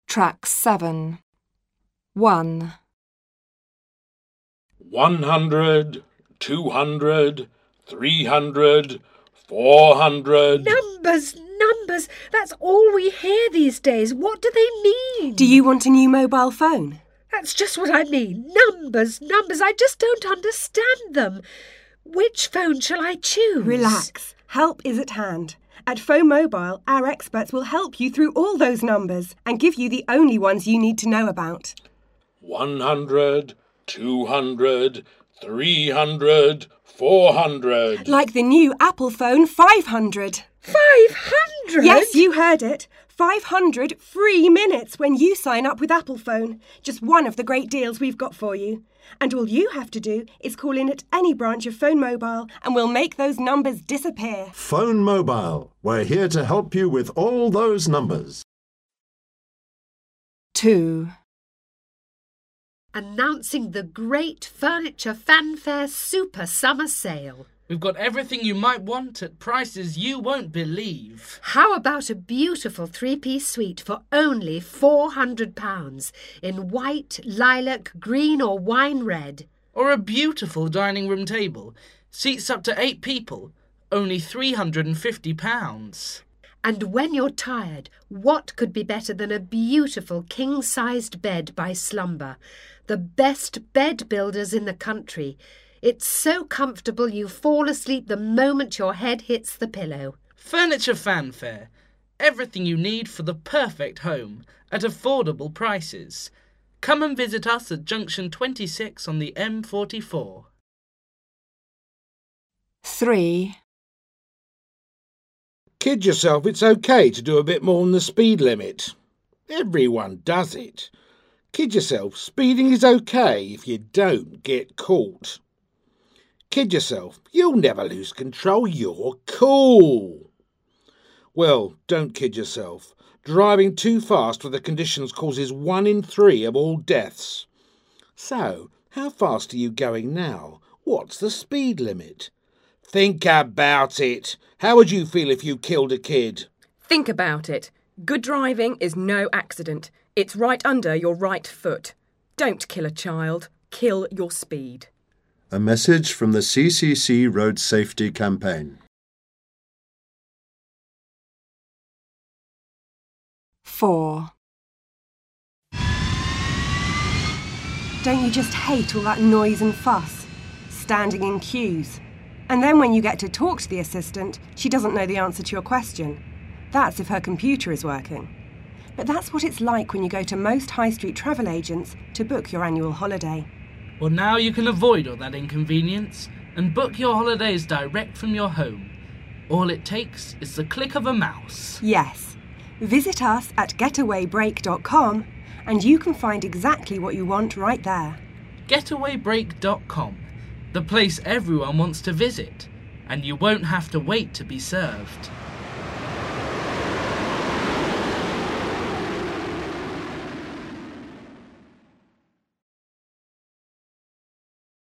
Track 7. 1. 100, 200, 300, 400... Numbers! That's all we hear these days. What do they mean? Do you want a new mobile phone? That's just what I mean. Numbers. I just don't understand them. Which phone shall I choose? Relax. Help is at hand. At Phone Mobile, our experts will help you through all those numbers and give you the only ones you need to know about. 100, 200, 300, 400... Like the new Apple phone 500. 500? Yes, you heard it. 500 free minutes when you sign up with Apple Phone. Just one of the great deals we've got for you. And all you have to do is call in at any branch of Phone Mobile and we'll make those numbers disappear. Phone Mobile. We're here to help you with all those numbers. 2. Announcing the great Furniture Fanfare Super Summer Sale. We've got everything you might want at prices you won't believe. How about a beautiful three-piece suite for only £400 in white, lilac, green or wine red? Or a beautiful dining room table, seats up to 8 people, only £350. And when you're tired, what could be better than a beautiful king-sized bed by Slumber? The best bed builders in the country. It's so comfortable you fall asleep the moment your head hits the pillow. Furniture Fanfare. Everything you need for the perfect home at affordable prices. Come and visit us at Junction 26 on the M44. 3. Kid yourself, it's okay to do a bit more than the speed limit. Everyone does it. Kid yourself, speeding is okay if you don't get caught. Kid yourself, you'll never lose control, you're cool. Well, don't kid yourself. Driving too fast for the conditions causes 1 in 3 of all deaths. So, how fast are you going now? What's the speed limit? Think about it. How would you feel if you killed a kid? Think about it. Good driving is no accident. It's right under your right foot. Don't kill a child. Kill your speed. A message from the CCC Road Safety Campaign. 4. Don't you just hate all that noise and fuss? Standing in queues. And then when you get to talk to the assistant, she doesn't know the answer to your question. That's if her computer is working. But that's what it's like when you go to most high street travel agents to book your annual holiday. Well, now you can avoid all that inconvenience and book your holidays direct from your home. All it takes is the click of a mouse. Yes. Visit us at getawaybreak.com and you can find exactly what you want right there. Getawaybreak.com, the place everyone wants to visit, and you won't have to wait to be served.